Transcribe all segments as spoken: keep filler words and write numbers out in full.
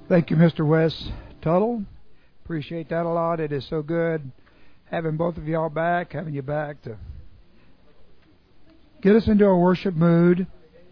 Thank you, Mister Wes Tuttle. Appreciate that a lot. It is so good having both of y'all back, having you back to get us into a worship mood.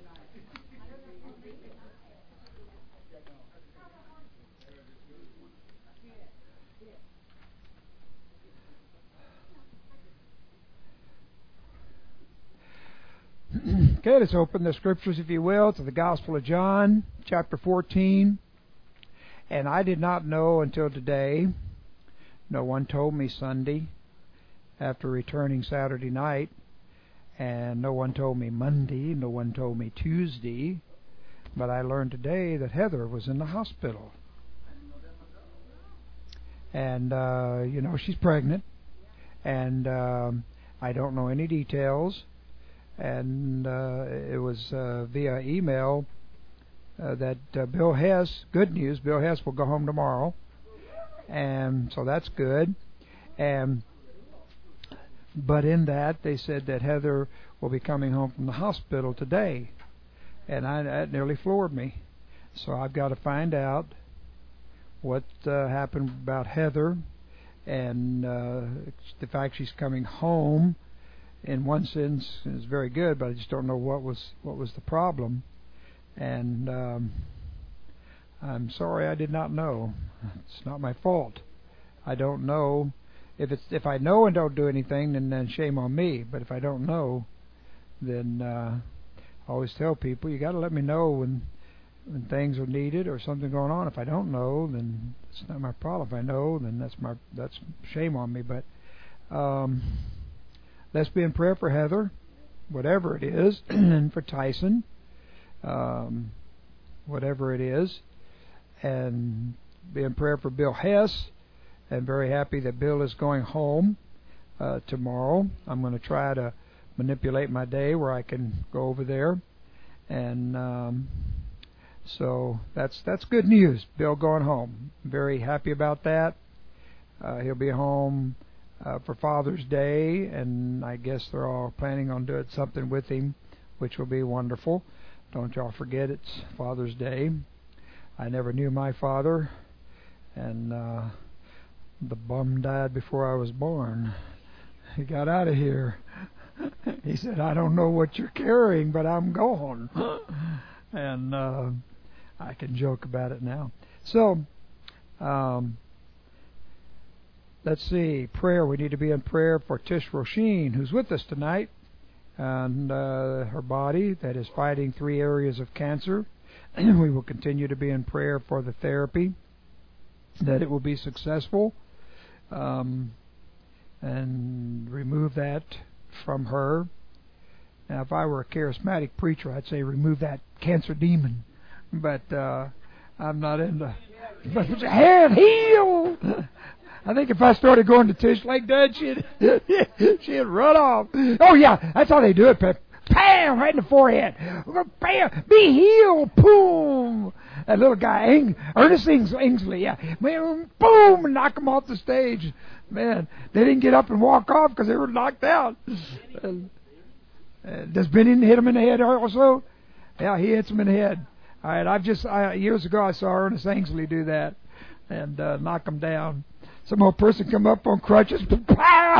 Okay, let's open the scriptures, if you will, to the Gospel of John, chapter fourteen. And I did not know until today, no one told me Sunday after returning Saturday night, and no one told me Monday, no one told me Tuesday, but I learned today that Heather was in the hospital. And, uh, you know, she's pregnant, and um, I don't know any details, and uh, it was uh, via email. Uh, that uh, Bill Hess, good news, Bill Hess will go home tomorrow, and so that's good. And but in that they said that Heather will be coming home from the hospital today, and I, that nearly floored me. So I've got to find out what uh, happened about Heather, and uh, the fact she's coming home. In one sense, is very good, but I just don't know what was what was the problem. And um, I'm sorry I did not know. It's not my fault. I don't know. If it's if I know and don't do anything, then, then shame on me. But if I don't know, then uh, I always tell people, you got to let me know when when things are needed or something going on. If I don't know, then it's not my problem. If I know, then that's my that's shame on me. But um, let's be in prayer for Heather, whatever it is, and for Tyson. Um, whatever it is, and be in prayer for Bill Hess. I'm very happy that Bill is going home uh, tomorrow. I'm going to try to manipulate my day where I can go over there, and um, so that's that's good news. Bill going home. Very happy about that. Uh, he'll be home uh, for Father's Day, and I guess they're all planning on doing something with him, which will be wonderful. Don't y'all forget it's Father's Day. I never knew my father, and uh, the bum died before I was born. He got out of here. He said, I don't know what you're carrying, but I'm gone. And uh, I can joke about it now. So, um, let's see. Prayer. We need to be in prayer for Tish Rosheen, who's with us tonight. And uh, her body that is fighting three areas of cancer. We will continue to be in prayer for the therapy, that it will be successful, um, and remove that from her. Now, if I were a charismatic preacher, I'd say remove that cancer demon, but uh, I'm not into. But hand heal. I think if I started going to Tish like that, she'd she'd run off. Oh yeah, that's how they do it. Bam, right in the forehead. Bam, be healed. Boom. That little guy, Ing, Ernest Ings, Ingsley, yeah. Boom, boom, and knock him off the stage. Man, they didn't get up and walk off because they were knocked out. Uh, uh, does Benny hit him in the head also? Yeah, he hits him in the head. All right, I've just I, years ago I saw Ernest Ingsley do that and uh, knock him down. Some old person come up on crutches. I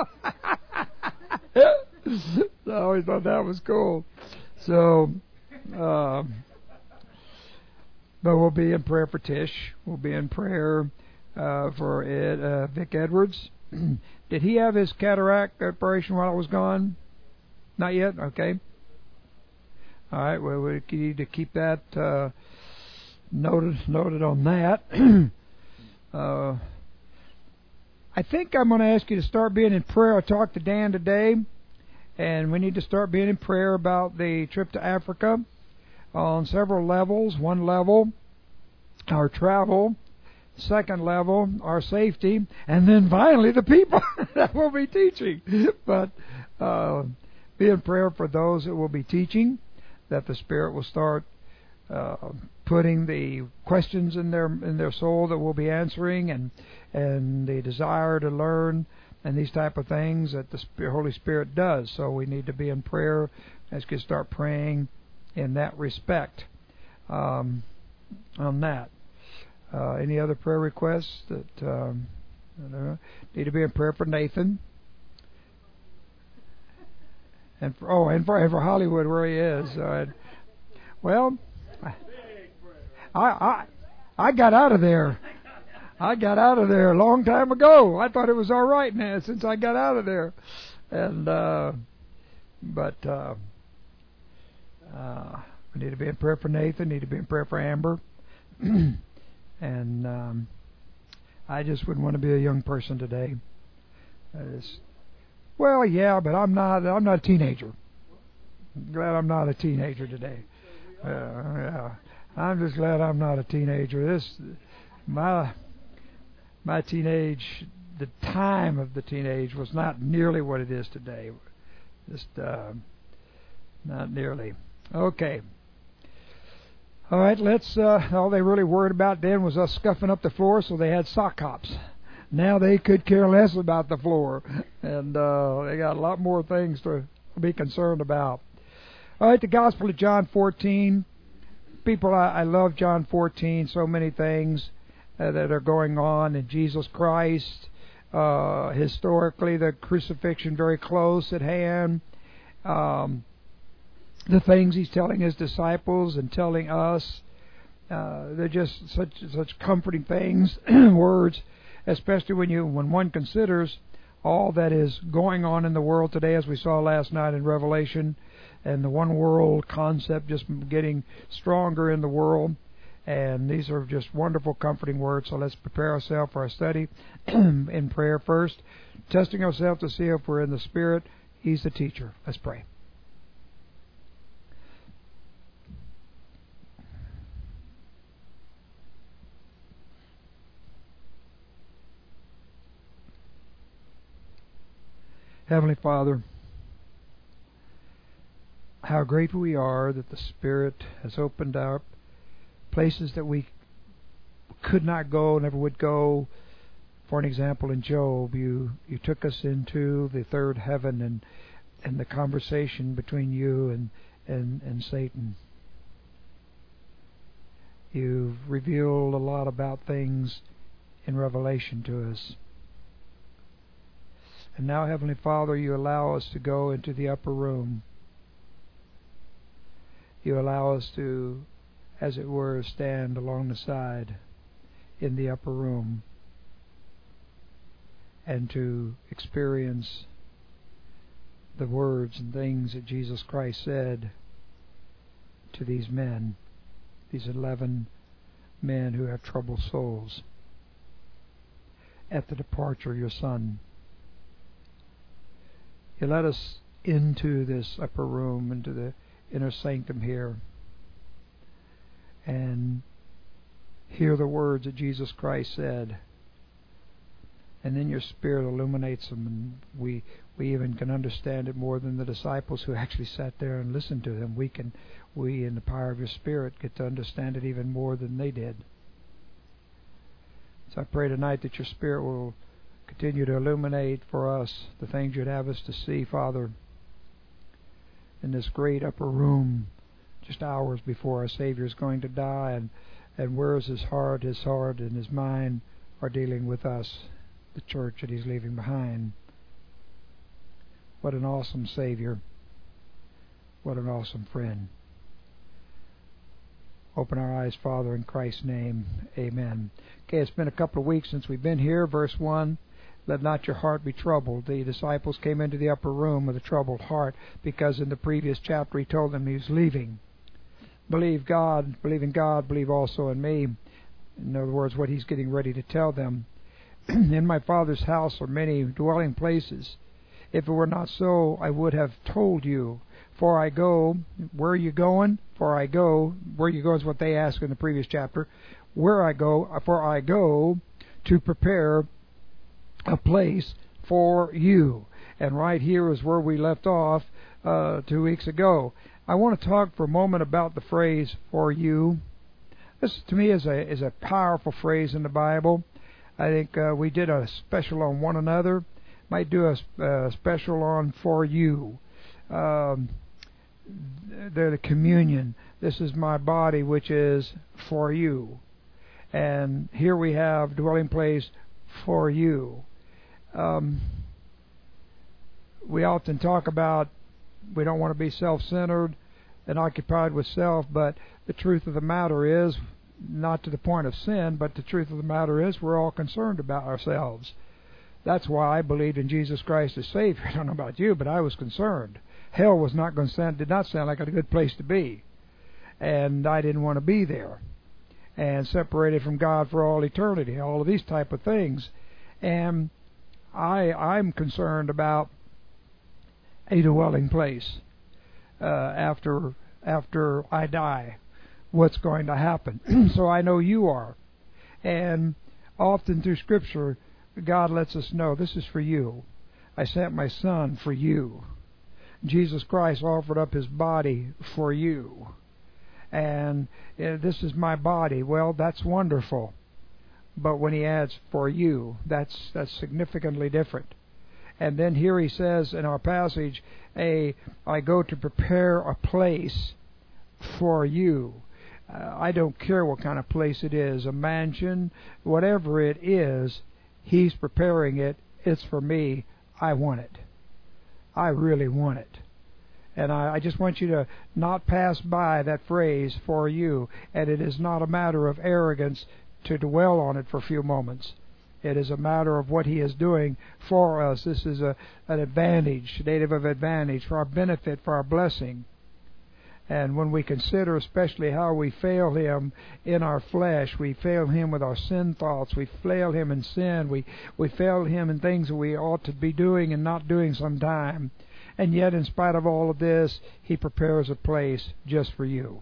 always thought that was cool. So, um, but we'll be in prayer for Tish. We'll be in prayer uh, for Ed, uh, Vic Edwards. Did he have his cataract operation while I was gone? Not yet? Okay. All right. Well, we need to keep that uh, noted, noted on that. uh, I think I'm going to ask you to start being in prayer. I talked to Dan today, and we need to start being in prayer about the trip to Africa on several levels. One level, our travel. Second level, our safety. And then finally, the people that will be teaching. But uh, be in prayer for those that will be teaching, that the Spirit will start uh, putting the questions in their in their soul that we'll be answering, and and the desire to learn and these type of things that the Holy Spirit does. So we need to be in prayer. Let's get start praying in that respect um, on that. Uh, any other prayer requests that um, need to be in prayer for Nathan? And for, oh, and for, and for Hollywood, where he is. Uh, well, I, I I got out of there. I got out of there a long time ago. I thought it was all right now since I got out of there. And uh, but uh, uh, we need to be in prayer for Nathan. Need to be in prayer for Amber. And um, I just wouldn't want to be a young person today. I just, well, yeah, but I'm not. I'm not a teenager. I'm glad I'm not a teenager today. Uh, yeah, I'm just glad I'm not a teenager. This my my teenage, the time of the teenage was not nearly what it is today. Just uh, not nearly. Okay. All right, let's, uh, all they really worried about then was us scuffing up the floor, so they had sock hops. Now they could care less about the floor, and uh, they got a lot more things to be concerned about. All right, the Gospel of John fourteen. People, I, I love John fourteen, so many things uh, that are going on in Jesus Christ. Uh, historically, the crucifixion very close at hand. Um... The things he's telling his disciples and telling us, uh, they're just such such comforting things, words, especially when you when one considers all that is going on in the world today, as we saw last night in Revelation, and the one world concept just getting stronger in the world. And these are just wonderful, comforting words. So let's prepare ourselves for our study in prayer first, testing ourselves to see if we're in the Spirit. He's the teacher. Let's pray. Heavenly Father, how grateful we are that the Spirit has opened up places that we could not go, never would go. For an example, in Job, you, you took us into the third heaven and and the conversation between you and, and, and Satan. You've revealed a lot about things in Revelation to us. And now, Heavenly Father, you allow us to go into the upper room. You allow us to, as it were, stand along the side in the upper room and to experience the words and things that Jesus Christ said to these men, these eleven men who have troubled souls, at the departure of your Son. You let us into this upper room, into the inner sanctum here, and hear the words that Jesus Christ said. And then your Spirit illuminates them, and we we even can understand it more than the disciples who actually sat there and listened to them. We can, we in the power of your Spirit, get to understand it even more than they did. So I pray tonight that your Spirit will continue to illuminate for us the things you'd have us to see, Father, in this great upper room, just hours before our Savior is going to die, and, and where's his heart, his heart and his mind are dealing with us, the church that he's leaving behind. What an awesome Savior. What an awesome friend. Open our eyes, Father, in Christ's name. Amen. Okay, it's been a couple of weeks since we've been here. Verse one, let not your heart be troubled. The disciples came into the upper room with a troubled heart because in the previous chapter he told them he was leaving. Believe God, believe in God, believe also in me. In other words, what he's getting ready to tell them. In my Father's house are many dwelling places. If it were not so, I would have told you. For I go, where are you going? For I go, where you go is what they asked in the previous chapter. Where I go, for I go to prepare a place for you. And right here is where we left off uh, two weeks ago. I want to talk for a moment about the phrase "for you." This, to me, is a is a powerful phrase in the Bible. I think uh, we did a special on one another. Might do a uh, special on "for you." Um, they're the communion. This is my body, which is for you. And here we have dwelling place for you. Um, we often talk about we don't want to be self-centered and occupied with self, but the truth of the matter is, not to the point of sin, but the truth of the matter is we're all concerned about ourselves. That's why I believed in Jesus Christ as Savior. I don't know about you, but I was concerned. Hell was not going to sound, did not sound like a good place to be. And I didn't want to be there. And separated from God for all eternity, all of these type of things. And I, I'm concerned about a dwelling place uh, after after I die. What's going to happen? So I know you are. And often through Scripture, God lets us know this is for you. I sent my Son for you. Jesus Christ offered up His body for you. And uh, this is my body. Well, that's wonderful. But when He adds for you, that's that's significantly different. And then here He says in our passage, a, I go to prepare a place for you. Uh, I don't care what kind of place it is, a mansion, whatever it is, He's preparing it. It's for me. I want it. I really want it. And I, I just want you to not pass by that phrase, for you. And it is not a matter of arrogance to dwell on it for a few moments. It is a matter of what He is doing for us. This is a, an advantage, native of advantage, for our benefit, for our blessing. And when we consider especially how we fail Him in our flesh, we fail Him with our sin thoughts, we fail Him in sin, we, we fail Him in things that we ought to be doing and not doing sometime. And yet, in spite of all of this, He prepares a place just for you.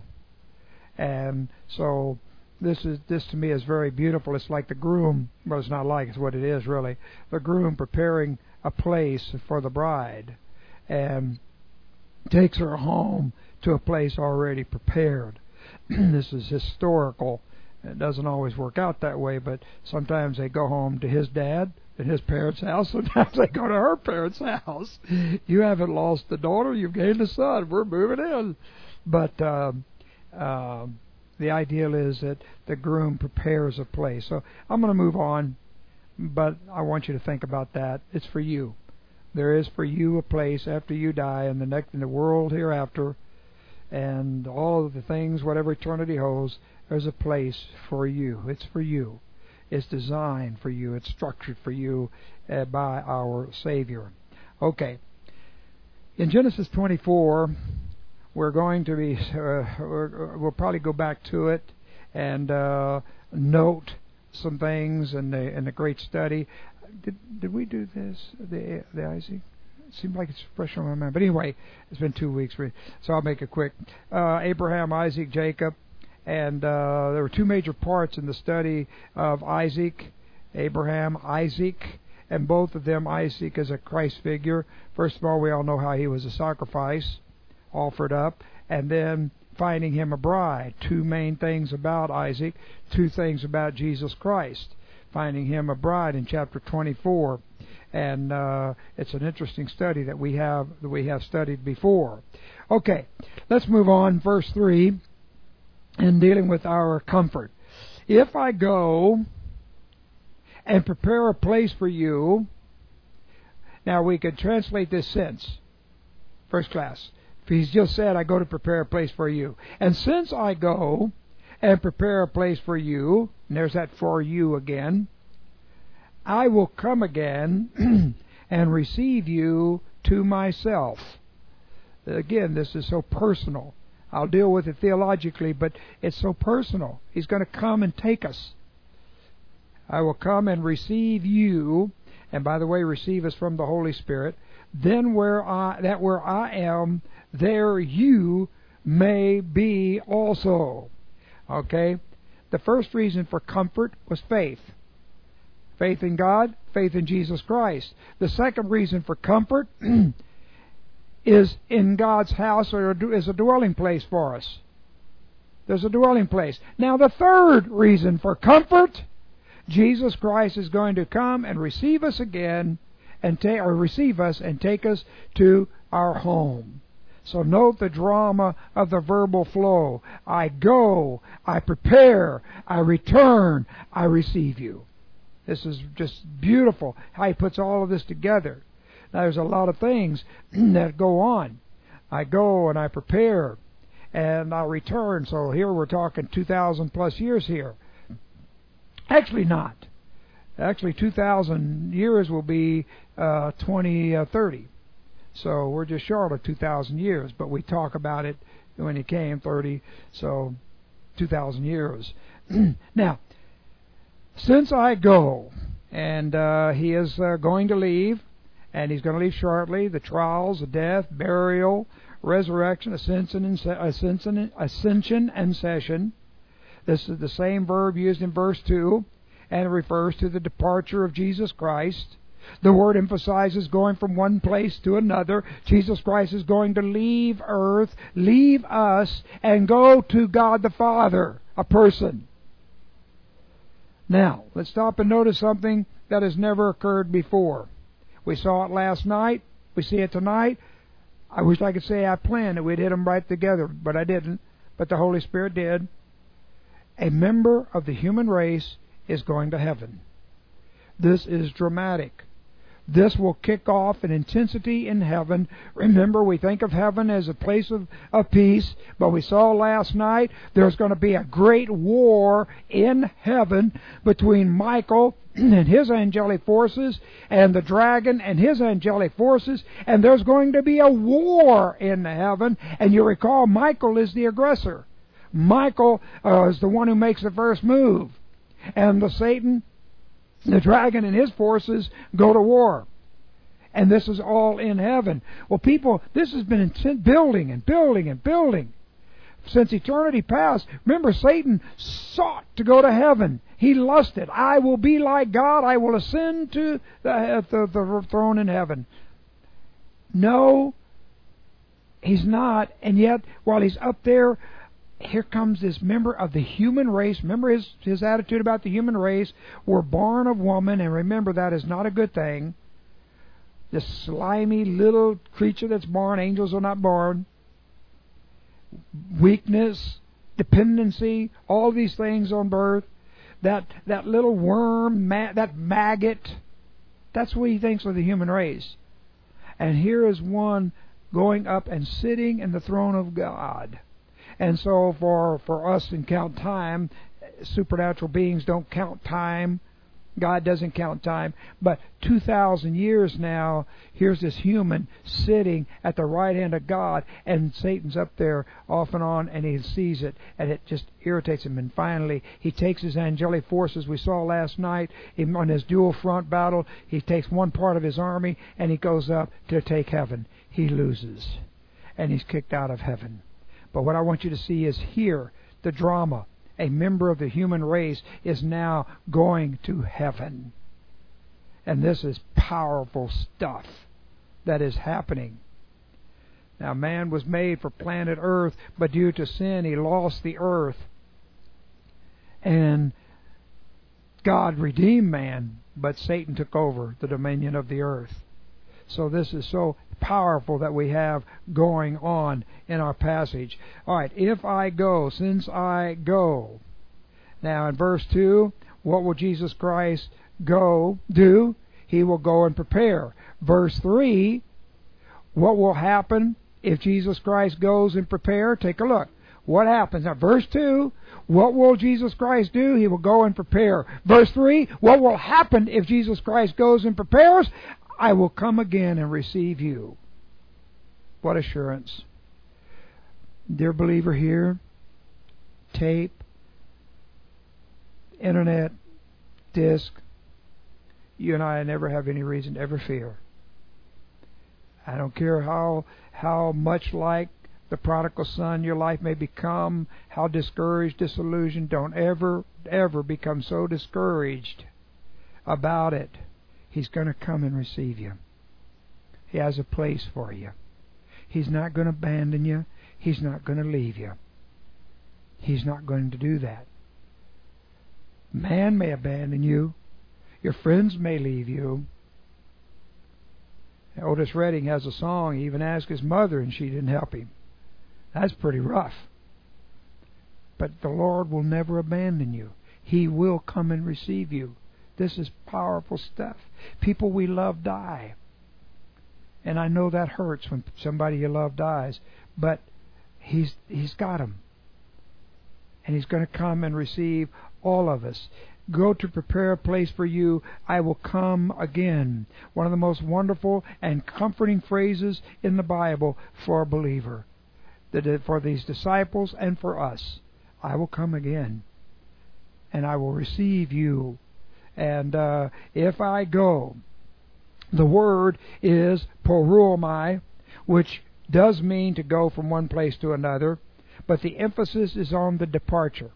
And so this is this to me is very beautiful. It's like the groom, well, it's not like, it's what it is really. The groom preparing a place for the bride and takes her home to a place already prepared. This is historical. It doesn't always work out that way, but sometimes they go home to his dad at his parents' house. Sometimes they go to her parents' house. You haven't lost the daughter, you've gained a son. We're moving in. But uh, uh, the ideal is that the groom prepares a place. So I'm going to move on, but I want you to think about that. It's for you. There is for you a place after you die in the next in the world hereafter, and all of the things, whatever eternity holds. There's a place for you. It's for you. It's designed for you. It's structured for you uh, by our Savior. Okay. In Genesis twenty-four, we're going to be, uh, we'll probably go back to it and uh, note some things in the in the great study. Did did we do this, the the Isaac? It seemed like it's fresh on my mind. But anyway, it's been two weeks, so I'll make it quick. Uh, Abraham, Isaac, Jacob. And uh, there were two major parts in the study of Isaac, Abraham, Isaac, and both of them, Isaac is a Christ figure. First of all, we all know how he was a sacrifice offered up, and then finding him a bride. Two main things about Isaac, two things about Jesus Christ. Finding him a bride in chapter twenty-four, and uh, it's an interesting study that we have that we have studied before. Okay, let's move on. Verse three. In dealing with our comfort. If I go and prepare a place for you, now we could translate this sentence, first class. He's just said, I go to prepare a place for you. And since I go and prepare a place for you, and there's that for you again, I will come again and receive you to myself. Again, this is so personal. I'll deal with it theologically, but it's so personal. He's going to come and take us. I will come and receive you, and by the way, receive us from the Holy Spirit. Then where I, that where I am, there you may be also. Okay? The first reason for comfort was faith. Faith in God, faith in Jesus Christ. The second reason for comfort is in God's house, or is a dwelling place for us. There's a dwelling place. Now the third reason for comfort, Jesus Christ is going to come and receive us again, and take or receive us and take us to our home. So note the drama of the verbal flow. I go, I prepare, I return, I receive you. This is just beautiful how he puts all of this together. Now there's a lot of things that go on. I go and I prepare and I return. So here we're talking two thousand plus years here. Actually not. Actually two thousand years will be uh, twenty thirty. So we're just short of two thousand years, but we talk about it when he came, thirty, so two thousand years. Now, since I go, and uh, he is uh, going to leave, and he's going to leave shortly, the trials, the death, burial, resurrection, ascension, and ascension, ascension and session. This is the same verb used in verse two, and it refers to the departure of Jesus Christ. The word emphasizes going from one place to another. Jesus Christ is going to leave earth, leave us, and go to God the Father, a person. Now, let's stop and notice something that has never occurred before. We saw it last night. We see it tonight. I wish I could say I planned it. We'd hit them right together, but I didn't. But the Holy Spirit did. A member of the human race is going to heaven. This is dramatic. This will kick off an intensity in heaven. Remember, we think of heaven as a place of, of peace, but we saw last night there's going to be a great war in heaven between Michael and his angelic forces and the dragon and his angelic forces, and there's going to be a war in heaven. And you recall, Michael is the aggressor. Michael uh, is the one who makes the first move, and the Satan, the dragon and his forces go to war. And this is all in heaven. Well, people, this has been building and building and building since eternity past. Remember, Satan sought to go to heaven. He lusted. I will be like God. I will ascend to the, the, the throne in heaven. No, he's not. And yet, while he's up there, here comes this member of the human race. Remember his, his attitude about the human race. We're born of woman, and remember that is not a good thing. This slimy little creature that's born, angels are not born. Weakness, dependency, all these things on birth. That that little worm, ma- that maggot, that's what he thinks of the human race. And here is one going up and sitting in the throne of God. And so for, for us in count time, supernatural beings don't count time. God doesn't count time. But two thousand years now, here's this human sitting at the right hand of God, and Satan's up there off and on, and he sees it, and it just irritates him. And finally, he takes his angelic forces. We saw last night on his dual front battle, he takes one part of his army, and he goes up to take heaven. He loses, and he's kicked out of heaven. But what I want you to see is here, the drama. A member of the human race is now going to heaven. And this is powerful stuff that is happening. Now, man was made for planet Earth, but due to sin, he lost the earth. And God redeemed man, but Satan took over the dominion of the earth. So this is so powerful that we have going on in our passage. All right, if I go, since I go. Now in verse two, what will Jesus Christ go do? He will go and prepare. Verse three, what will happen if Jesus Christ goes and prepare? Take a look. What happens? Now verse two, what will Jesus Christ do? He will go and prepare. Verse three, what will happen if Jesus Christ goes and prepares? I will come again and receive you. What assurance. Dear believer here, tape, internet, disc, you and I never have any reason to ever fear. I don't care how how much like the prodigal son your life may become, how discouraged, disillusioned. Don't ever, ever become so discouraged about it. He's going to come and receive you. He has a place for you. He's not going to abandon you. He's not going to leave you. He's not going to do that. Man may abandon you. Your friends may leave you. Otis Redding has a song. He even asked his mother, and she didn't help him. That's pretty rough. But the Lord will never abandon you. He will come and receive you. This is powerful stuff. People we love die. And I know that hurts when somebody you love dies. But He's He's got them. And He's going to come and receive all of us. Go to prepare a place for you. I will come again. One of the most wonderful and comforting phrases in the Bible for a believer. For these disciples and for us. I will come again. And I will receive you. And uh, if I go, the word is poromai, which does mean to go from one place to another, but the emphasis is on the departure.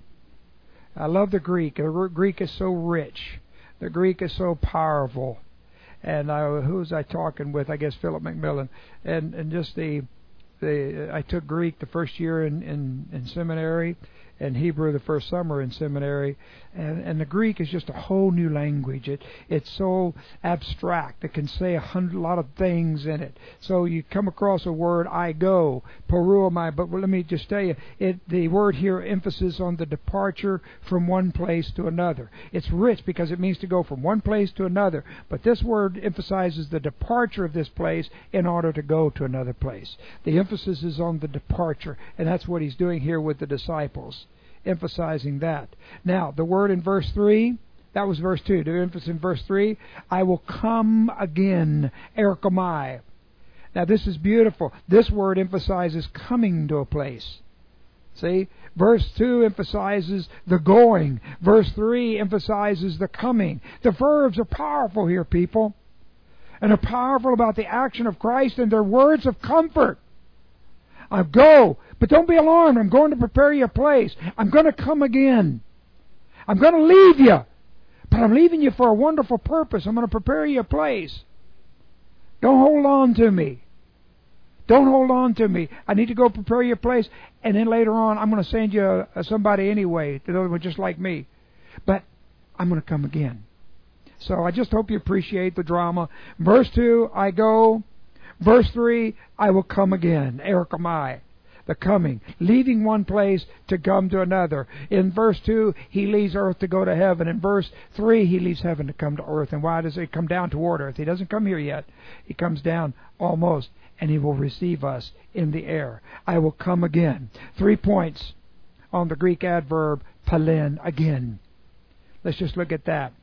I love the Greek. The Greek is so rich. The Greek is so powerful. And I, who was I talking with? I guess Philip McMillan. And and just the the I took Greek the first year in, in, in seminary, and Hebrew the first summer in seminary, and, and the Greek is just a whole new language. It it's so abstract. It can say a hundred lot of things in it. So you come across a word, I go, poromai, but let me just tell you, it the word here emphasis on the departure from one place to another. It's rich because it means to go from one place to another, but this word emphasizes the departure of this place in order to go to another place. The emphasis is on the departure, and that's what He's doing here with the disciples. Emphasizing that. Now, the word in verse three, that was verse two. The emphasis in verse three, I will come again, erkomai. Now, this is beautiful. This word emphasizes coming to a place. See? Verse two emphasizes the going. Verse three emphasizes the coming. The verbs are powerful here, people. And are powerful about the action of Christ, and they're words of comfort. I go, but don't be alarmed. I'm going to prepare you a place. I'm going to come again. I'm going to leave you, but I'm leaving you for a wonderful purpose. I'm going to prepare you a place. Don't hold on to me. Don't hold on to me. I need to go prepare you a place, and then later on, I'm going to send you a, a somebody anyway, just like me. But I'm going to come again. So I just hope you appreciate the drama. Verse two, I go. Verse three, I will come again. Erkomai, the coming. Leaving one place to come to another. In verse two, He leaves earth to go to heaven. In verse three, He leaves heaven to come to earth. And why does He come down toward earth? He doesn't come here yet. He comes down almost, and He will receive us in the air. I will come again. Three points on the Greek adverb palen, again. Let's just look at that.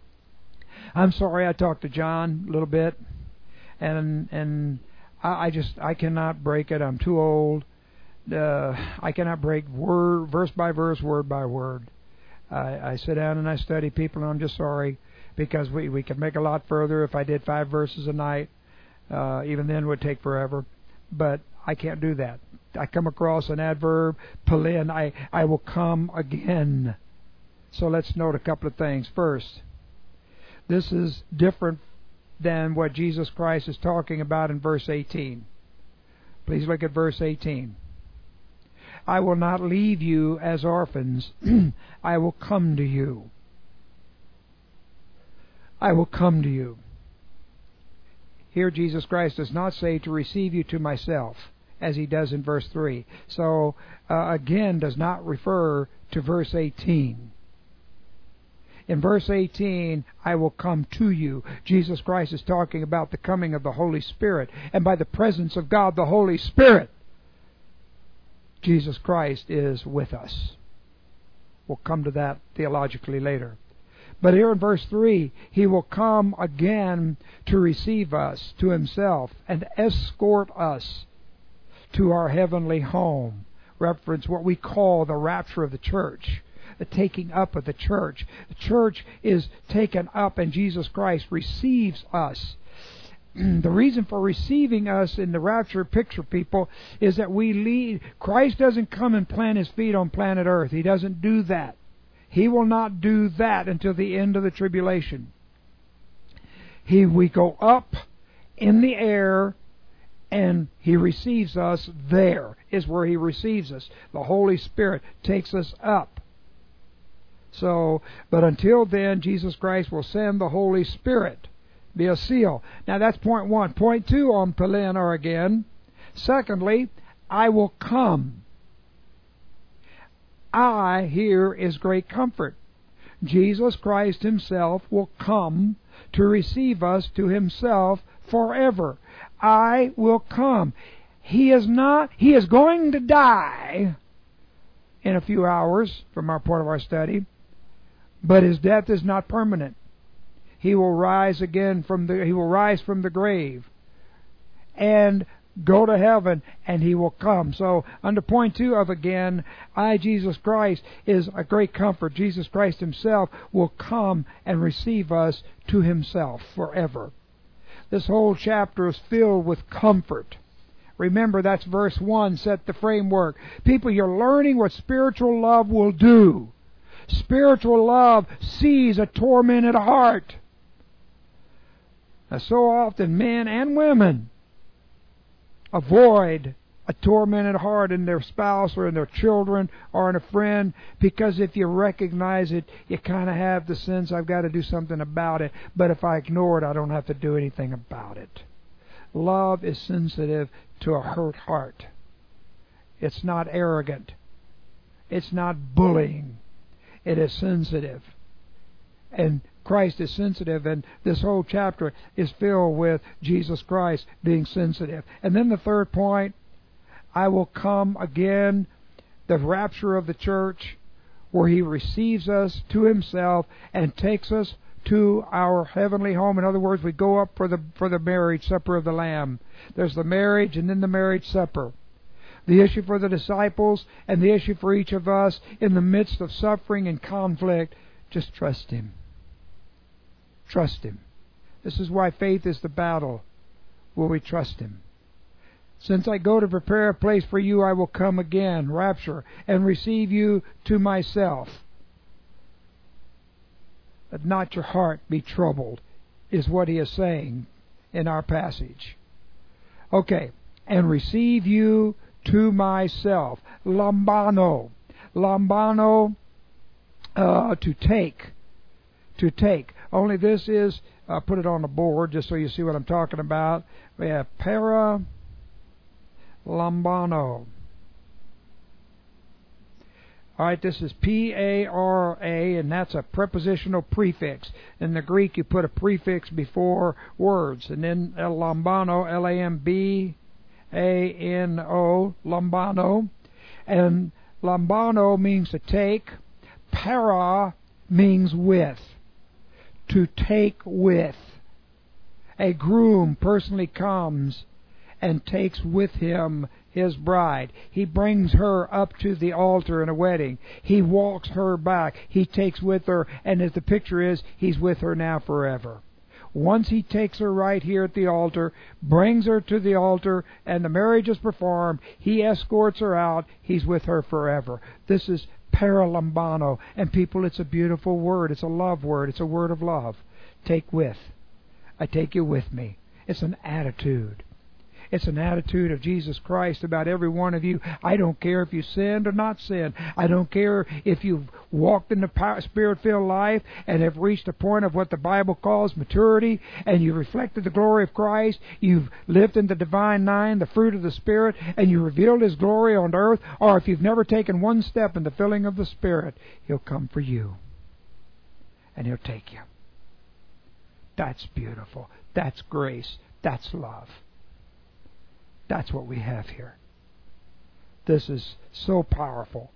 I'm sorry I talked to John a little bit. And and I, I just I cannot break it. I'm too old. Uh, I cannot break word verse by verse, word by word. I, I sit down and I study people, and I'm just sorry because we we could make a lot further if I did five verses a night. Uh, even then, it would take forever. But I can't do that. I come across an adverb, palen. I I will come again. So let's note a couple of things. First, this is different than what Jesus Christ is talking about in verse eighteen. Please look at verse eighteen. I will not leave you as orphans. I will come to you. I will come to you. Here Jesus Christ does not say to receive you to myself, as He does in verse three. So, uh, again, does not refer to verse eighteen. In verse eighteen, I will come to you. Jesus Christ is talking about the coming of the Holy Spirit. And by the presence of God, the Holy Spirit, Jesus Christ is with us. We'll come to that theologically later. But here in verse three, He will come again to receive us to Himself and escort us to our heavenly home. Reference what we call the rapture of the church. The taking up of the church. The church is taken up, and Jesus Christ receives us. The reason for receiving us in the rapture picture, people, is that we lead. Christ doesn't come and plant His feet on planet Earth. He doesn't do that. He will not do that until the end of the tribulation. He, we go up in the air, and He receives us. There is where He receives us. The Holy Spirit takes us up. So, but until then, Jesus Christ will send the Holy Spirit Be a seal. Now that's point one. Point two on Peleanor again. Secondly, I will come. I here is great comfort. Jesus Christ Himself will come to receive us to Himself forever. I will come. He is not, He is going to die in a few hours from our part of our study, but His death is not permanent. He will rise again from the, He will rise from the grave and go to heaven, and He will come. So under point two of again, I, Jesus Christ, is a great comfort. Jesus Christ Himself will come and receive us to Himself forever. This whole chapter is filled with comfort. Remember, that's verse one, set the framework. People, you're learning what spiritual love will do. Spiritual love sees a tormented heart. Now, so often men and women avoid a tormented heart in their spouse or in their children or in a friend, because if you recognize it, you kind of have the sense, I've got to do something about it, but if I ignore it, I don't have to do anything about it. Love is sensitive to a hurt heart. It's not arrogant. It's not bullying. It is sensitive. And Christ is sensitive, and this whole chapter is filled with Jesus Christ being sensitive. And then the third point, I will come again, the rapture of the church, where He receives us to Himself and takes us to our heavenly home. In other words, we go up for the for the marriage supper of the Lamb. There's the marriage and then the marriage supper. The issue for the disciples and the issue for each of us in the midst of suffering and conflict, just trust Him. Trust Him. This is why faith is the battle. Will we trust Him? Since I go to prepare a place for you, I will come again, rapture, and receive you to myself. Let not your heart be troubled, is what He is saying in our passage. Okay, and receive you to myself. Lambano. Lambano, uh, to take. To take. Only this is, uh, put it on the board just so you see what I'm talking about. We have para lambano. All right, this is P A R A, and that's a prepositional prefix. In the Greek, you put a prefix before words. And then lambano, L A M B A N O, lambano. And lambano means to take. Para means with. To take with. A groom personally comes and takes with him his bride. He brings her up to the altar in a wedding. He walks her back. He takes with her, and as the picture is, He's with her now forever. Once He takes her right here at the altar, brings her to the altar, and the marriage is performed, He escorts her out. He's with her forever. This is paralambano. And people, it's a beautiful word. It's a love word. It's a word of love. Take with. I take you with me. It's an attitude. It's an attitude of Jesus Christ about every one of you. I don't care if you sinned or not sinned. I don't care if you've walked in the Spirit-filled life and have reached a point of what the Bible calls maturity, and you've reflected the glory of Christ. You've lived in the divine nine, the fruit of the Spirit, and you revealed His glory on earth. Or if you've never taken one step in the filling of the Spirit, He'll come for you. And He'll take you. That's beautiful. That's grace. That's love. That's what we have here. This is so powerful.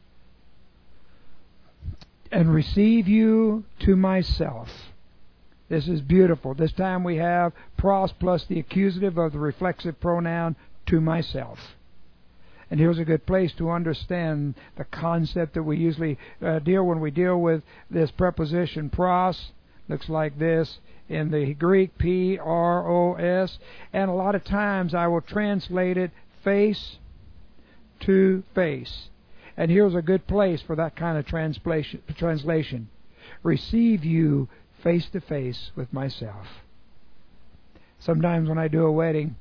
And receive you to myself. This is beautiful. This time we have pros plus the accusative of the reflexive pronoun to myself. And here's a good place to understand the concept that we usually uh, deal when we deal with this preposition pros. Looks like this in the Greek, P R O S, and a lot of times I will translate it face to face. And here's a good place for that kind of translation. translation. Receive you face to face with myself. Sometimes when I do a wedding,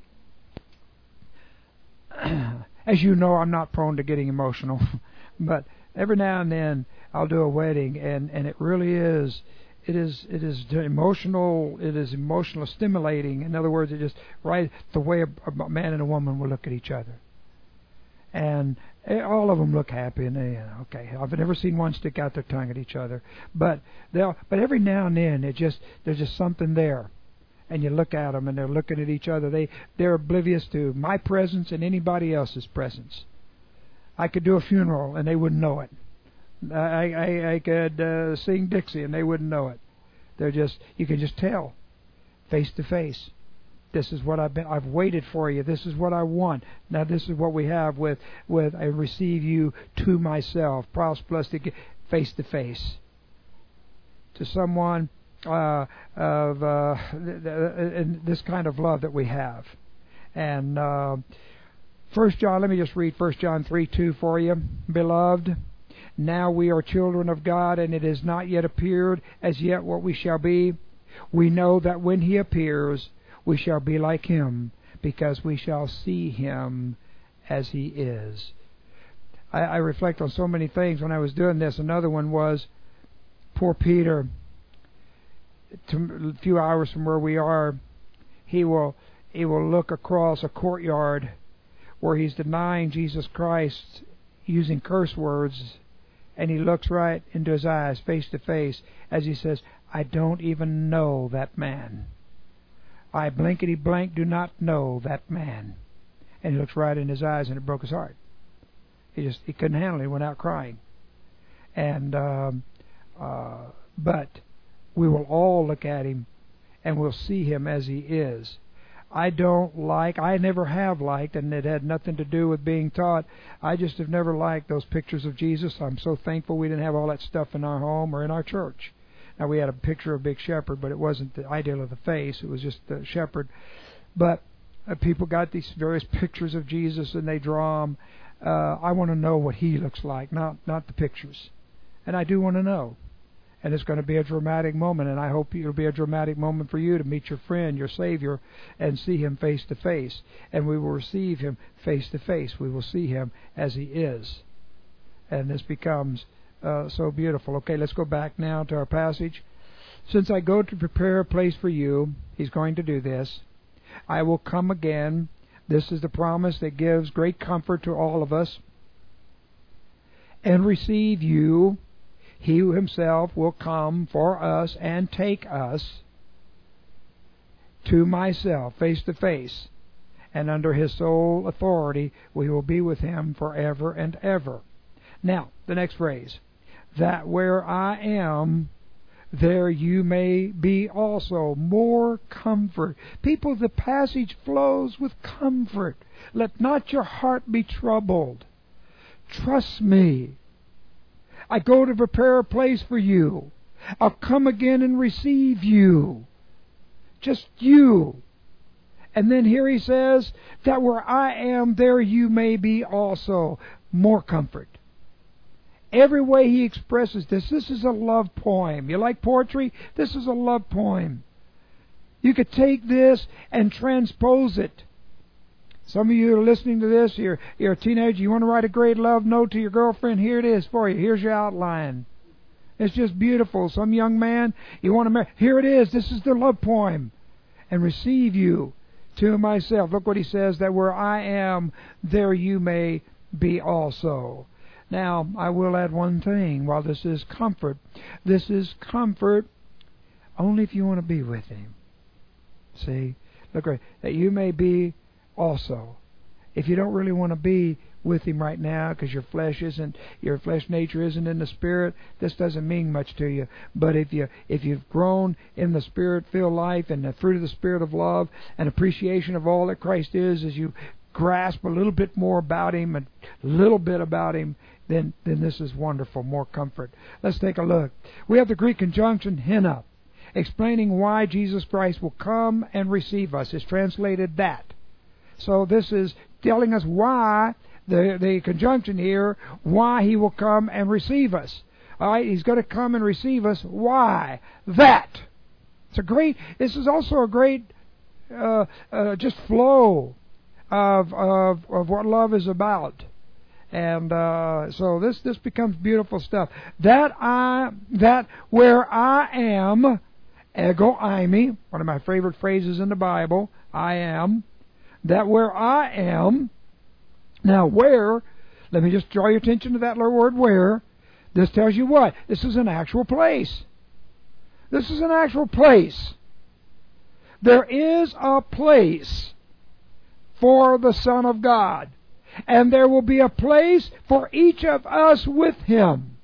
as you know, I'm not prone to getting emotional, but every now and then I'll do a wedding, and, and it really is it is it is emotional. It is emotional stimulating. In other words, it just right the way a, a man and a woman will look at each other, and all of them look happy. And they, okay, I've never seen one stick out their tongue at each other, but they'll. But every now and then, it just there's just something there, and you look at them, and they're looking at each other. They they're oblivious to my presence and anybody else's presence. I could do a funeral, and they wouldn't know it. I, I, I could uh, sing Dixie and they wouldn't know it. They're just, you can just tell, face to face. This is what I've been, I've waited for you. This is what I want. Now this is what we have with, with I receive you to myself. Pros plus to get face to face. To someone uh, of uh, th- th- this kind of love that we have. And uh, First John, let me just read First John three two for you. Beloved, now we are children of God, and it has not yet appeared as yet what we shall be. We know that when He appears, we shall be like Him, because we shall see Him as He is. I, I reflect on so many things when I was doing this. Another one was poor Peter. To, a few hours from where we are, he will he will look across a courtyard where he's denying Jesus Christ using curse words. And he looks right into his eyes, face to face, as he says, I don't even know that man. I blankety blank do not know that man. And he looks right in his eyes, and it broke his heart. He just he couldn't handle it. He went out crying. And um, uh, but we will all look at him, and we'll see him as he is. I don't like, I never have liked, and it had nothing to do with being taught, I just have never liked those pictures of Jesus. I'm so thankful we didn't have all that stuff in our home or in our church. Now, we had a picture of Big Shepherd, but it wasn't the ideal of the face. It was just the shepherd. But uh, people got these various pictures of Jesus, and they draw them. Uh, I want to know what He looks like, not, not the pictures. And I do want to know. And it's going to be a dramatic moment, and I hope it'll be a dramatic moment for you to meet your friend, your Savior, and see Him face to face. And we will receive Him face to face. We will see Him as He is. And this becomes uh, so beautiful. Okay, let's go back now to our passage. Since I go to prepare a place for you, He's going to do this, I will come again. This is the promise that gives great comfort to all of us. And receive you. He Himself will come for us and take us to myself, face to face. And under His sole authority, we will be with Him forever and ever. Now, the next phrase. That where I am, there you may be also. More comfort. People, the passage flows with comfort. Let not your heart be troubled. Trust me. I go to prepare a place for you. I'll come again and receive you. Just you. And then here he says, that where I am, there you may be also. More comfort. Every way he expresses this, this is a love poem. You like poetry? This is a love poem. You could take this and transpose it. Some of you are listening to this, you're, you're a teenager, you want to write a great love note to your girlfriend, here it is for you. Here's your outline. It's just beautiful. Some young man, you want to marry, here it is. This is the love poem. And receive you to myself. Look what he says, that where I am, there you may be also. Now, I will add one thing. While this is comfort, this is comfort only if you want to be with Him. See? Look right. That you may be also. If you don't really want to be with Him right now because your flesh isn't, your flesh nature isn't in the Spirit, this doesn't mean much to you. But if you if you've grown in the Spirit-filled life and the fruit of the Spirit of love and appreciation of all that Christ is, as you grasp a little bit more about Him, a little bit about Him, then then this is wonderful. More comfort. Let's take a look. We have the Greek conjunction hina, explaining why Jesus Christ will come and receive us. It's translated that. So this is telling us why, the, the conjunction here, why He will come and receive us. All right, He's going to come and receive us. Why? That. It's a great, this is also a great uh, uh, just flow of, of, of what love is about. And uh, so this this becomes beautiful stuff. That I that where I am, ego eimi, one of my favorite phrases in the Bible. I am. That where I am. Now where? Let me just draw your attention to that little word where. This tells you what? This is an actual place. This is an actual place. There is a place for the Son of God. And there will be a place for each of us with Him.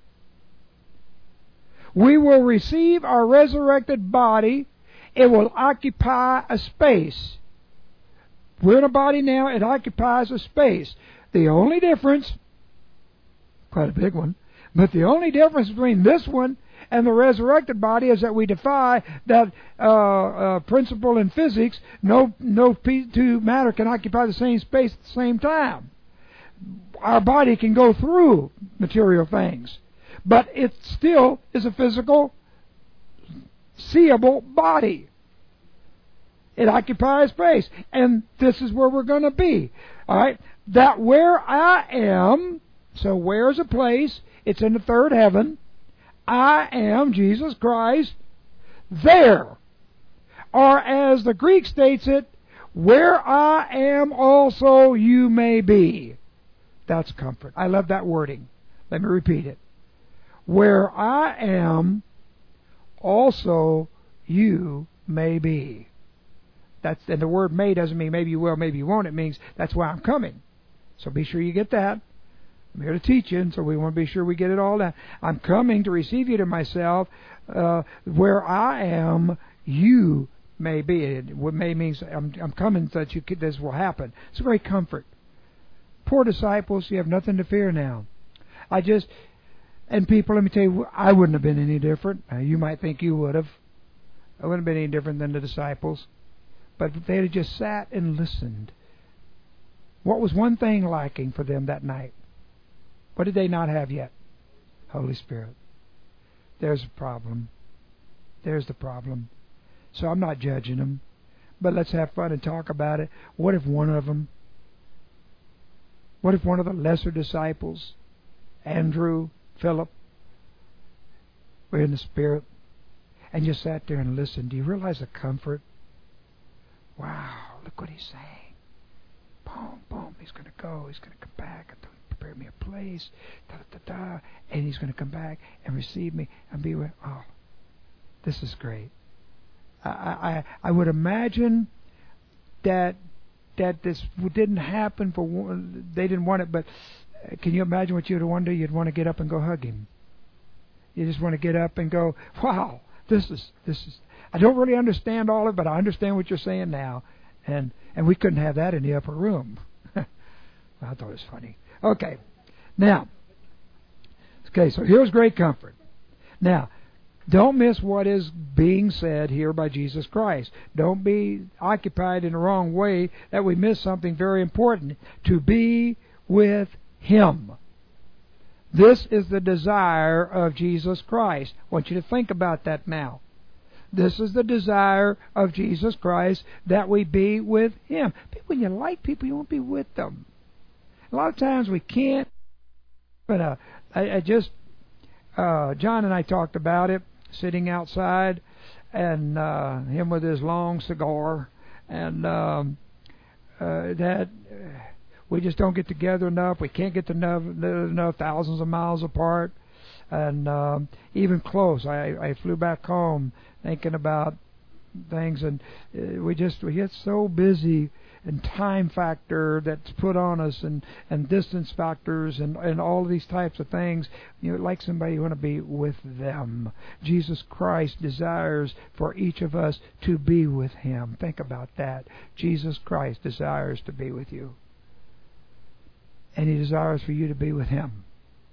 We will receive our resurrected body. It will occupy a space. We're in a body now. It occupies a space. The only difference, quite a big one, but the only difference between this one and the resurrected body is that we defy that uh, uh, principle in physics. No, no two matter can occupy the same space at the same time. Our body can go through material things, but it still is a physical, seeable body. It occupies space, and this is where we're going to be. All right, that where I am. So where is a place? It's in the third heaven. I am Jesus Christ there. Or as the Greek states it, where I am also you may be. That's comfort. I love that wording. Let me repeat it. Where I am also you may be. That's, and the word may doesn't mean maybe you will, maybe you won't. It means that's why I'm coming. So be sure you get that. I'm here to teach you, and so we want to be sure we get it all down. I'm coming to receive you to myself. Uh, where I am, you may be. It may means I'm, I'm coming so that you could, this will happen. It's a great comfort. Poor disciples, you have nothing to fear now. I just, and people, let me tell you, I wouldn't have been any different. Now, you might think you would have. I wouldn't have been any different than the disciples. But if they had just sat and listened, what was one thing lacking for them that night? What did they not have yet? Holy Spirit. There's a problem. There's the problem. So I'm not judging them, but let's have fun and talk about it. What if one of them, what if one of the lesser disciples, Andrew, Philip, were in the Spirit and just sat there and listened? Do you realize the comfort? Wow, look what he's saying. Boom, boom, he's going to go, he's going to come back and prepare me a place, da da da da, and he's going to come back and receive me and be with. Oh, this is great. I I, I would imagine that that this didn't happen for one, they didn't want it, but can you imagine what you'd want to do? You'd want to get up and go hug him. You just want to get up and go, wow, this is this is. I don't really understand all of it, but I understand what you're saying now, and and we couldn't have that in the upper room. I thought it was funny. Okay, now, okay, so here's great comfort. Now, don't miss what is being said here by Jesus Christ. Don't be occupied in the wrong way that we miss something very important. To be with Him. This is the desire of Jesus Christ. I want you to think about that now. This is the desire of Jesus Christ, that we be with Him. When you like people, you won't be with them. A lot of times we can't. But uh, I, I just, uh, John and I talked about it, sitting outside, and uh, him with his long cigar, and um, uh, that uh, we just don't get together enough. We can't get to enough, enough thousands of miles apart, and um, even close. I, I flew back home thinking about things, and uh, we just we get so busy. And time factor that's put on us, and, and distance factors, and, and all of these types of things. You know, like somebody you want to be with them. Jesus Christ desires for each of us to be with Him. Think about that. Jesus Christ desires to be with you. And He desires for you to be with Him.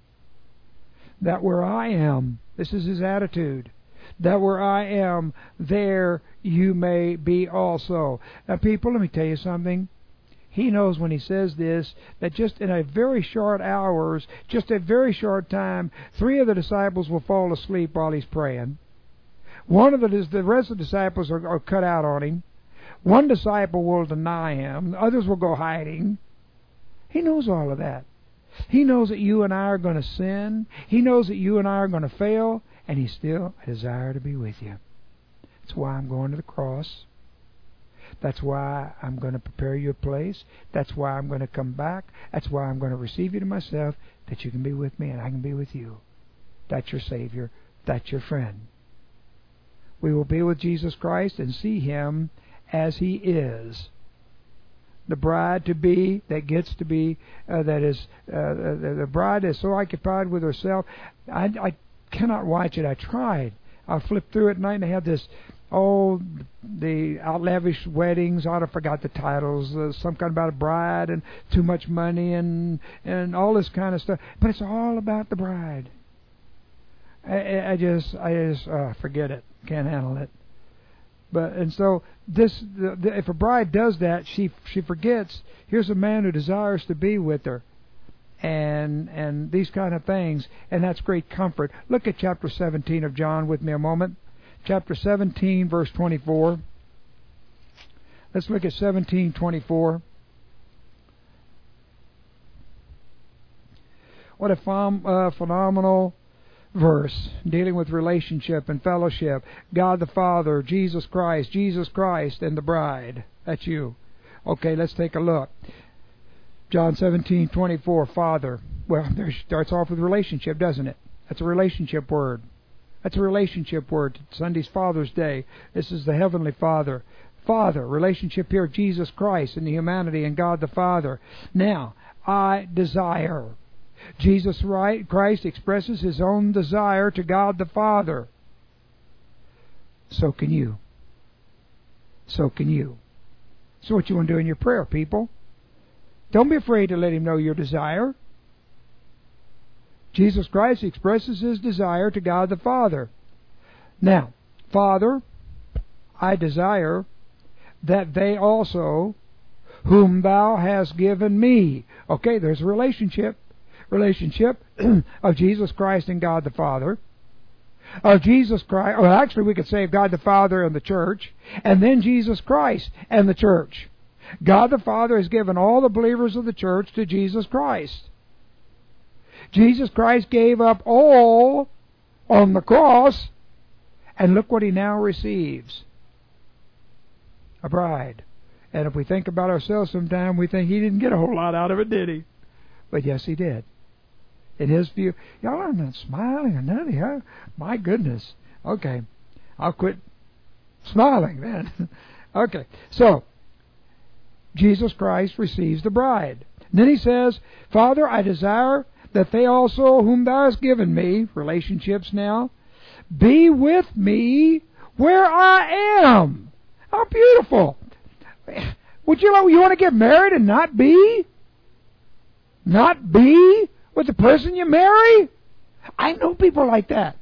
That where I am, this is His attitude. That where I am, there you may be also. Now, people, let me tell you something. He knows when He says this, that just in a very short hours, just a very short time, three of the disciples will fall asleep while He's praying. One of the, the rest of the disciples are, are cut out on Him. One disciple will deny Him. Others will go hiding. He knows all of that. He knows that you and I are going to sin. He knows that you and I are going to fail. And He still desires to be with you. That's why I'm going to the cross. That's why I'm going to prepare you a place. That's why I'm going to come back. That's why I'm going to receive you to myself, that you can be with me and I can be with you. That's your Savior. That's your friend. We will be with Jesus Christ and see Him as He is. The bride to be that gets to be, uh, that is, uh, the, the bride is so occupied with herself. I, I cannot watch it. I tried. I flipped through it at night and they had this, oh, the outlavish weddings. I forgot the titles. Uh, some kind about a bride and too much money and and all this kind of stuff. But it's all about the bride. I, I just, I just uh, forget it. Can't handle it. But and so this, the, the, if a bride does that, she she forgets. Here's a man who desires to be with her, and and these kind of things, and that's great comfort. Look at chapter seventeen of John with me a moment. Chapter seventeen, verse twenty-four. Let's look at seventeen twenty-four. What a ph- uh, phenomenal verse dealing with relationship and fellowship. God the Father, Jesus Christ, Jesus Christ, and the bride. That's you. Okay, let's take a look. John seventeen twenty-four. Father. Well, there starts off with relationship, doesn't it? That's a relationship word. That's a relationship word. Sunday's Father's Day. This is the Heavenly Father. Father, relationship here, Jesus Christ and the humanity and God the Father. Now, I desire. Jesus Christ expresses His own desire to God the Father. So can you. So can you. So what you want to do in your prayer, people? Don't be afraid to let Him know your desire. Jesus Christ expresses His desire to God the Father. Now, Father, I desire that they also, whom Thou hast given me. Okay, there's a relationship. Relationship of Jesus Christ and God the Father. Of Jesus Christ, well actually we could say God the Father and the church, and then Jesus Christ and the church. God the Father has given all the believers of the church to Jesus Christ. Jesus Christ gave up all on the cross, and look what He now receives. A bride. And if we think about ourselves sometime, we think He didn't get a whole lot out of it, did He? But yes, He did. In His view, y'all are not smiling or nothing, huh? My goodness. Okay, I'll quit smiling then. Okay, so Jesus Christ receives the bride. And then He says, Father, I desire that they also whom Thou hast given me, relationships now, be with me where I am. How beautiful. Would you, you want to get married and not be? Not be with the person you marry? I know people like that.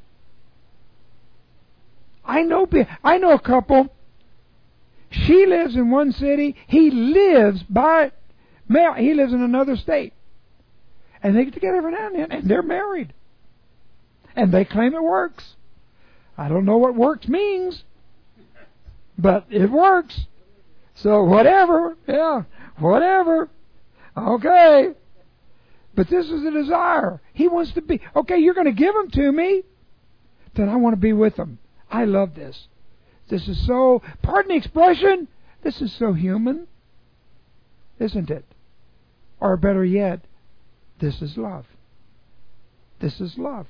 I know I know a couple. She lives in one city. He lives by mail. He lives in another state. And they get together every now and then, and they're married. And they claim it works. I don't know what works means, but it works. So whatever, yeah, whatever. Okay. But this is a desire. He wants to be. Okay, you're going to give them to me. Then I want to be with them. I love this. This is so, pardon the expression, this is so human. Isn't it? Or better yet, this is love. This is love.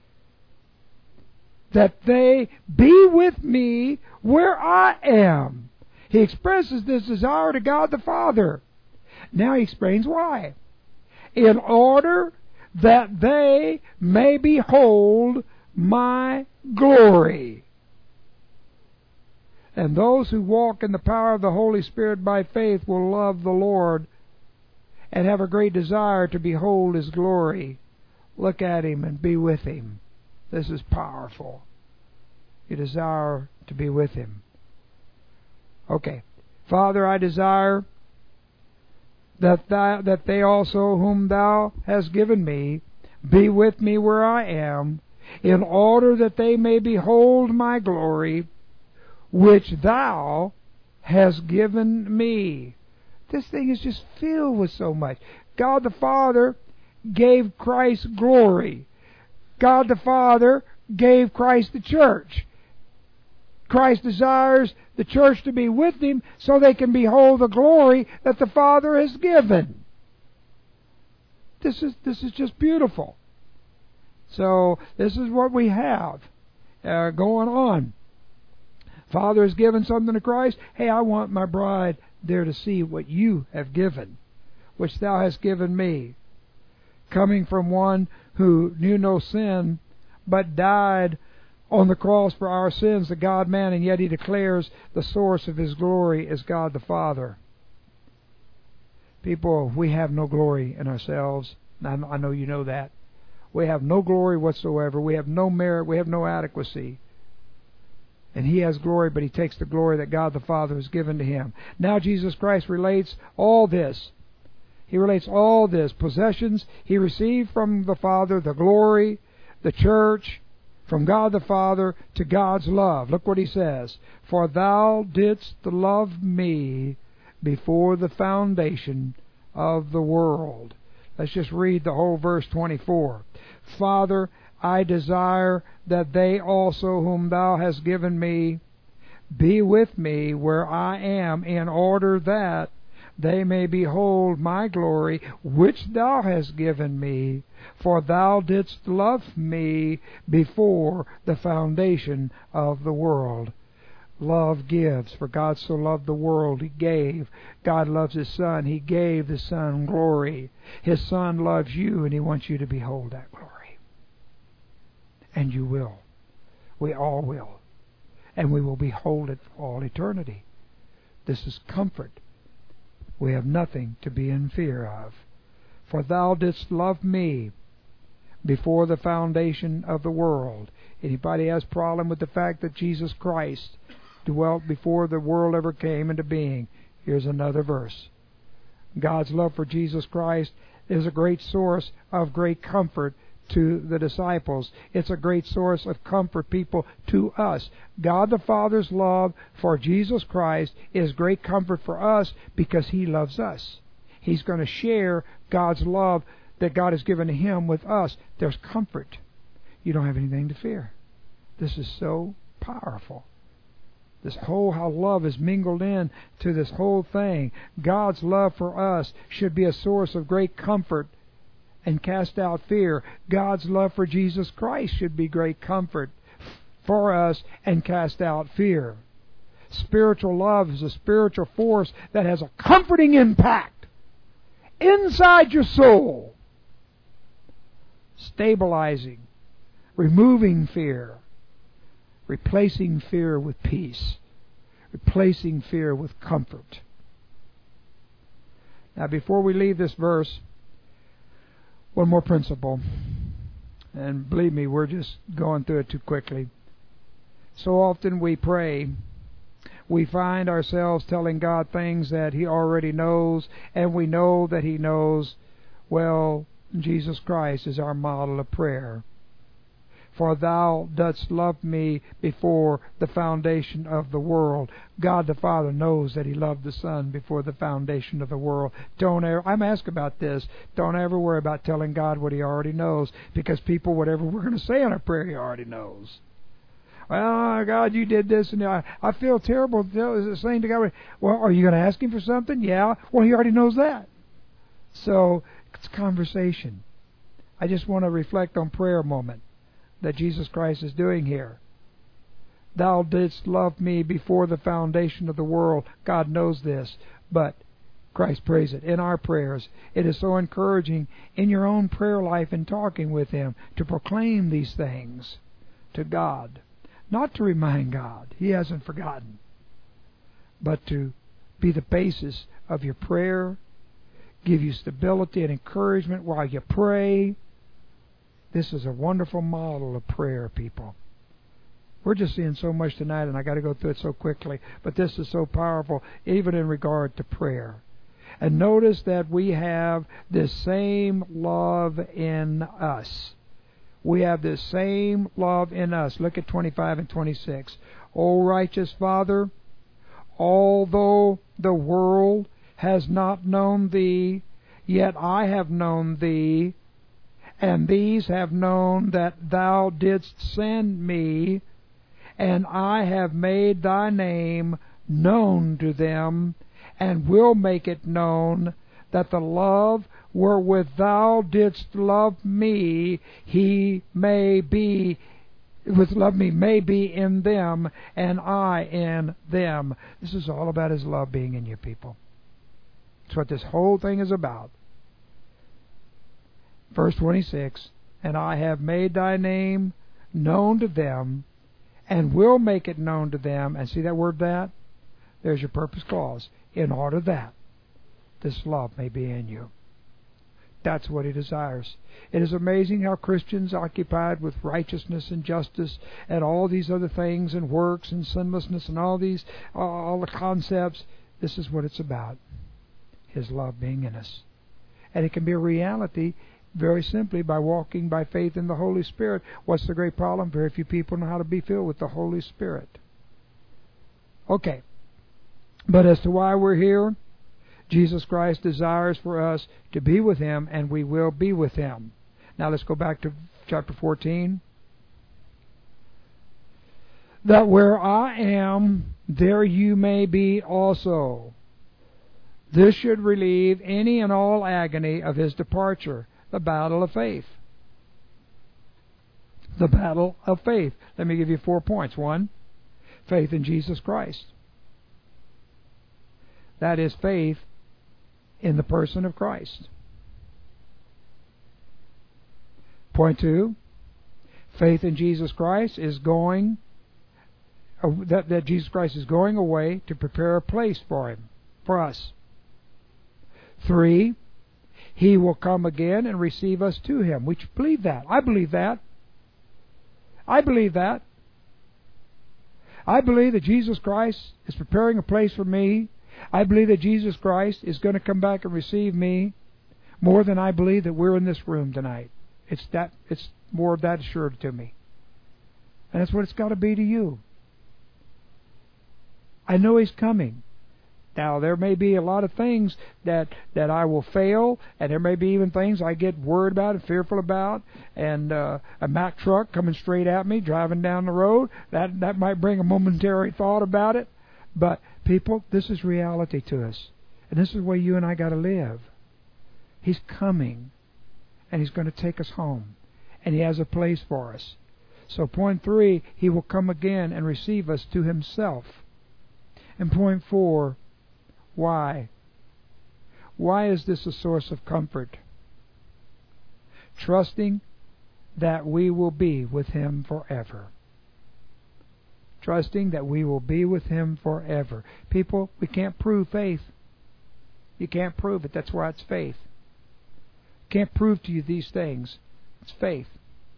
That they be with me where I am. He expresses this desire to God the Father. Now He explains why. In order that they may behold my glory. And those who walk in the power of the Holy Spirit by faith will love the Lord and have a great desire to behold His glory. Look at Him and be with Him. This is powerful. You desire to be with Him. Okay. Father, I desire that thou, that they also whom Thou hast given me be with me where I am, in order that they may behold my glory, which Thou hast given me. This thing is just filled with so much. God the Father gave Christ glory. God the Father gave Christ the church. Christ desires the church to be with Him so they can behold the glory that the Father has given. This is this is just beautiful. So this is what we have uh, going on. Father has given something to Christ. Hey, I want my bride there to see what you have given, which thou hast given me. Coming from one who knew no sin, but died on the cross for our sins, the God-man, and yet He declares the source of His glory is God the Father. People, we have no glory in ourselves. I know you know that. We have no glory whatsoever. We have no merit. We have no adequacy. And He has glory, but He takes the glory that God the Father has given to Him. Now Jesus Christ relates all this. He relates all this. Possessions He received from the Father, the glory, the church, from God the Father to God's love. Look what He says. For thou didst love me before the foundation of the world. Let's just read the whole verse twenty-four. Father, I desire that they also whom thou hast given me be with me where I am, in order that they may behold my glory which thou hast given me. For thou didst love me before the foundation of the world. Love gives. For God so loved the world, He gave. God loves His Son. He gave the Son glory. His Son loves you, and He wants you to behold that glory. And you will. We all will. And we will behold it for all eternity. This is comfort. We have nothing to be in fear of. For thou didst love me before the foundation of the world. Anybody has problem with the fact that Jesus Christ dwelt before the world ever came into being? Here's another verse. God's love for Jesus Christ is a great source of great comfort to the disciples. It's a great source of comfort, people, to us. God the Father's love for Jesus Christ is great comfort for us because He loves us. He's going to share God's love that God has given to Him with us. There's comfort. You don't have anything to fear. This is so powerful. This whole, how love is mingled in to this whole thing. God's love for us should be a source of great comfort and cast out fear. God's love for Jesus Christ should be great comfort for us and cast out fear. Spiritual love is a spiritual force that has a comforting impact inside your soul, stabilizing, removing fear, replacing fear with peace, replacing fear with comfort. Now, before we leave this verse, one more principle. And believe me, we're just going through it too quickly. So often we pray, we find ourselves telling God things that He already knows, and we know that He knows. Well, Jesus Christ is our model of prayer. For thou dost love me before the foundation of the world. God the Father knows that He loved the Son before the foundation of the world. Don't ever, I'm asked about this. Don't ever worry about telling God what He already knows, because people, whatever we're going to say in our prayer, He already knows. Well, God, you did this, and I, I feel terrible saying to God, well, are you going to ask Him for something? Yeah. Well, He already knows that. So it's conversation. I just want to reflect on prayer a moment that Jesus Christ is doing here. Thou didst love me before the foundation of the world. God knows this, but Christ prays it in our prayers. It is so encouraging in your own prayer life and talking with Him to proclaim these things to God. Not to remind God, He hasn't forgotten, but to be the basis of your prayer, give you stability and encouragement while you pray. This is a wonderful model of prayer, people. We're just seeing so much tonight, and I got to go through it so quickly, but this is so powerful, even in regard to prayer. And notice that we have this same love in us. We have this same love in us. Look at twenty-five and twenty-six. O righteous Father, although the world has not known Thee, yet I have known Thee. And these have known that thou didst send me, and I have made thy name known to them, and will make it known, that the love wherewith thou didst love me, he may be, with love me, may be in them, and I in them. This is all about His love being in you, people. That's what this whole thing is about. Verse twenty-six, and I have made thy name known to them, and will make it known to them. And see that word that? There's your purpose clause. In order that this love may be in you. That's what He desires. It is amazing how Christians occupied with righteousness and justice and all these other things and works and sinlessness and all these, all the concepts, this is what it's about. His love being in us. And it can be a reality very simply by walking by faith in the Holy Spirit. What's the great problem? Very few people know how to be filled with the Holy Spirit. Okay. But as to why we're here, Jesus Christ desires for us to be with Him, and we will be with Him. Now let's go back to chapter fourteen. That where I am, there you may be also. This should relieve any and all agony of His departure. The battle of faith. The battle of faith. Let me give you four points. One, faith in Jesus Christ. That is faith in the person of Christ. Point two, faith in Jesus Christ is going, uh, that, that Jesus Christ is going away to prepare a place for Him, for us. Three, He will come again and receive us to Him. We believe that. I believe that. I believe that. I believe that Jesus Christ is preparing a place for me. I believe that Jesus Christ is going to come back and receive me more than I believe that we're in this room tonight. It's that. It's more of that assured to me. And that's what it's got to be to you. I know He's coming. Now, there may be a lot of things that, that I will fail, and there may be even things I get worried about and fearful about, and uh, a Mack truck coming straight at me, driving down the road, that, that might bring a momentary thought about it. But, people, this is reality to us. And this is where you and I got to live. He's coming, and He's going to take us home, and He has a place for us. So, point three, He will come again and receive us to Himself. And point four, why? Why is this a source of comfort? Trusting that we will be with Him forever. Trusting that we will be with Him forever. People, we can't prove faith. You can't prove it. That's why it's faith. Can't prove to you these things. It's faith.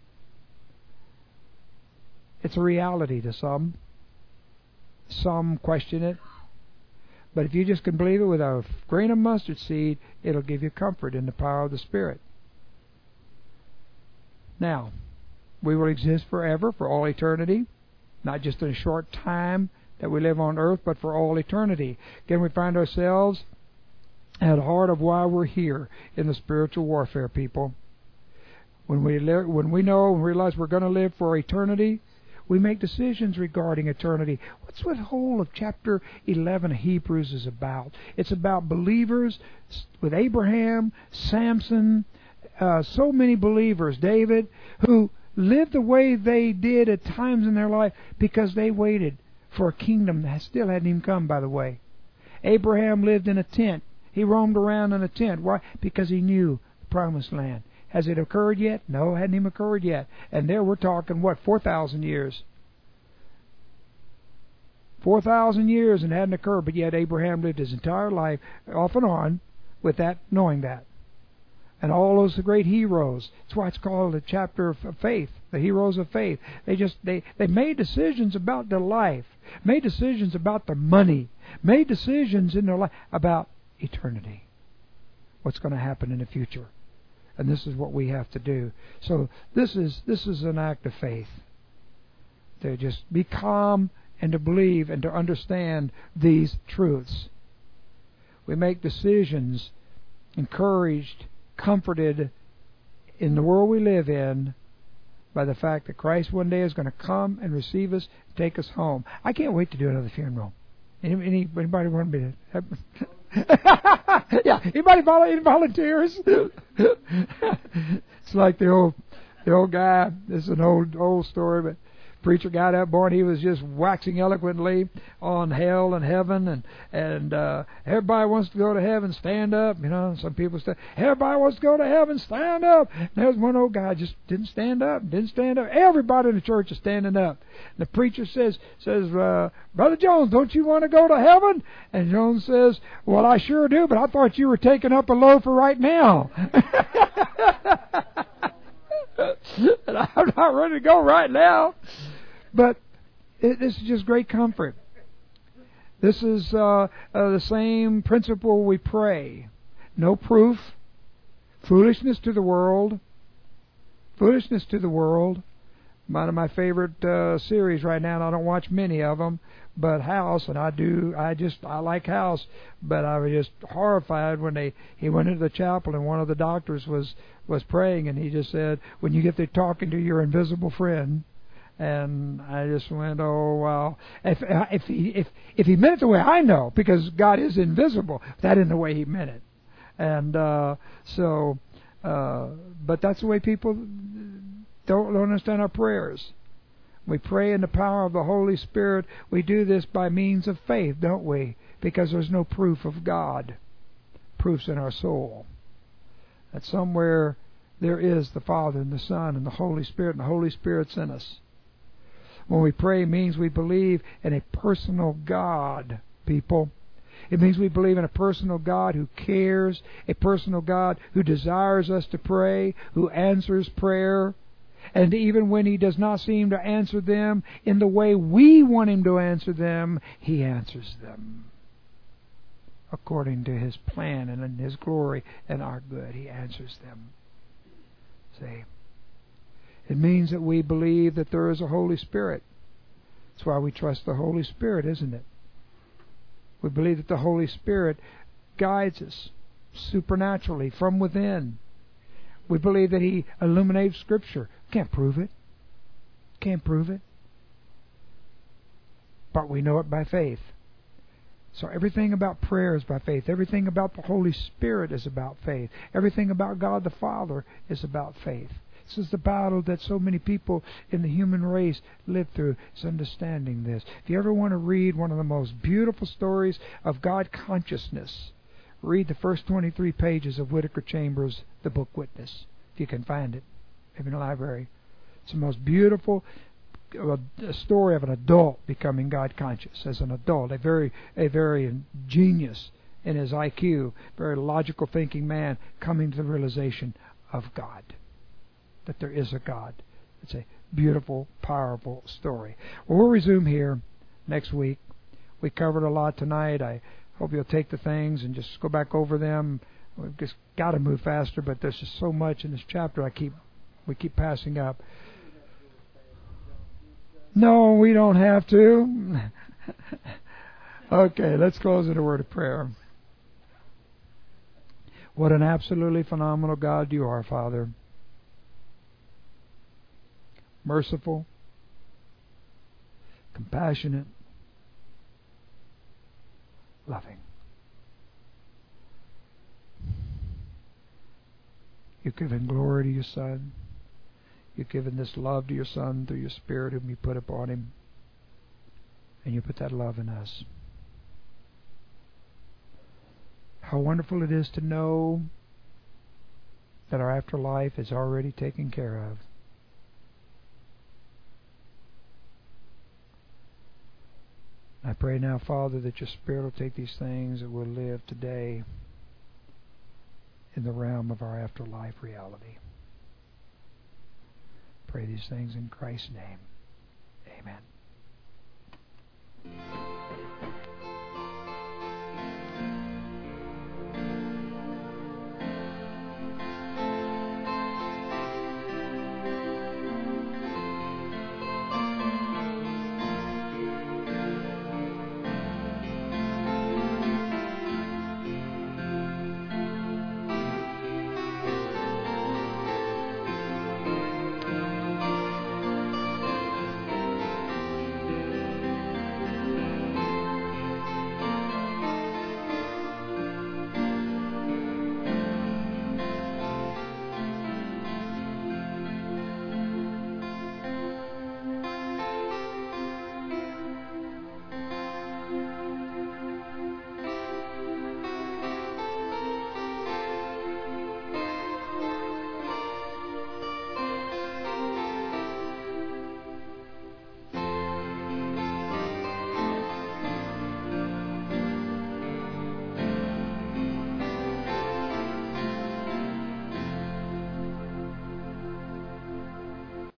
It's a reality to some. Some question it. But if you just can believe it with a grain of mustard seed, it'll give you comfort in the power of the Spirit. Now, we will exist forever, for all eternity. Not just in a short time that we live on earth, but for all eternity. Again, we find ourselves at the heart of why we're here in the spiritual warfare, people. When we live, when we know and realize we're going to live for eternity, we make decisions regarding eternity. What's the whole of chapter eleven of Hebrews is about? It's about believers with Abraham, Samson, uh, so many believers, David, who lived the way they did at times in their life because they waited for a kingdom that still hadn't even come, by the way. Abraham lived in a tent. He roamed around in a tent. Why? Because he knew the promised land. Has it occurred yet? No, it hadn't even occurred yet. And there we're talking, what, four thousand years? four thousand years and it hadn't occurred, but yet Abraham lived his entire life off and on with that, knowing that. And all those great heroes. That's why it's called a chapter of faith, the heroes of faith. They just, they, they made decisions about their life, made decisions about their money, made decisions in their life about eternity. What's going to happen in the future. And this is what we have to do. So this is this is an act of faith. To just be calm and to believe and to understand these truths. We make decisions encouraged, comforted in the world we live in by the fact that Christ one day is going to come and receive us, take us home. I can't wait to do another funeral. Any, any anybody want me to? Yeah, anybody vol- any volunteers? It's like the old the old guy. This is an old old story, but preacher got up born. He was just waxing eloquently on hell and heaven, and and uh, everybody wants to go to heaven. Stand up, you know. Some people say everybody wants to go to heaven. Stand up. And there's one old guy just didn't stand up. Didn't stand up. Everybody in the church is standing up. And the preacher says says uh, Brother Jones, don't you want to go to heaven? And Jones says, well, I sure do, but I thought you were taking up a load for right now. And I'm not ready to go right now. But it, this is just great comfort. This is uh, uh, the same principle we pray. No proof. Foolishness to the world. Foolishness to the world. One of my favorite uh, series right now, and I don't watch many of them, but House, and I do, I just, I like House, but I was just horrified when they, he went into the chapel and one of the doctors was, was praying, and he just said, when you get there talking to your invisible friend, and I just went, oh, wow. If, if, he, if, if he meant it the way I know, because God is invisible, that isn't the way he meant it. And uh, so, uh, but that's the way people don't, don't understand our prayers. We pray in the power of the Holy Spirit. We do this by means of faith, don't we? Because there's no proof of God. Proof's in our soul. That somewhere there is the Father and the Son and the Holy Spirit, and the Holy Spirit's in us. When we pray, it means we believe in a personal God, people. It means we believe in a personal God who cares, a personal God who desires us to pray, who answers prayer. And even when He does not seem to answer them in the way we want Him to answer them, He answers them according to His plan and in His glory and our good. He answers them. See? It means that we believe that there is a Holy Spirit. That's why we trust the Holy Spirit, isn't it? We believe that the Holy Spirit guides us supernaturally from within. We believe that He illuminates Scripture. Can't prove it. Can't prove it. But we know it by faith. So everything about prayer is by faith. Everything about the Holy Spirit is about faith. Everything about God the Father is about faith. This is the battle that so many people in the human race live through, is understanding this. If you ever want to read one of the most beautiful stories of God consciousness, read the first twenty-three pages of Whittaker Chambers' The Book Witness, if you can find it in the library. It's the most beautiful uh, story of an adult becoming God conscious as an adult, a very, a very genius in his I Q, very logical thinking man coming to the realization of God. That there is a God. It's a beautiful, powerful story. Well, we'll resume here next week. We covered a lot tonight. I hope you'll take the things and just go back over them. We've just got to move faster, but there's just so much in this chapter I keep we keep passing up. No, we don't have to. Okay, let's close in a word of prayer. What an absolutely phenomenal God you are, Father. Merciful, compassionate, loving. You've given glory to your Son. You've given this love to your Son through your Spirit whom you put upon Him. And you put that love in us. How wonderful it is to know that our afterlife is already taken care of. I pray now, Father, that your Spirit will take these things that we'll live today in the realm of our afterlife reality. Pray these things in Christ's name. Amen.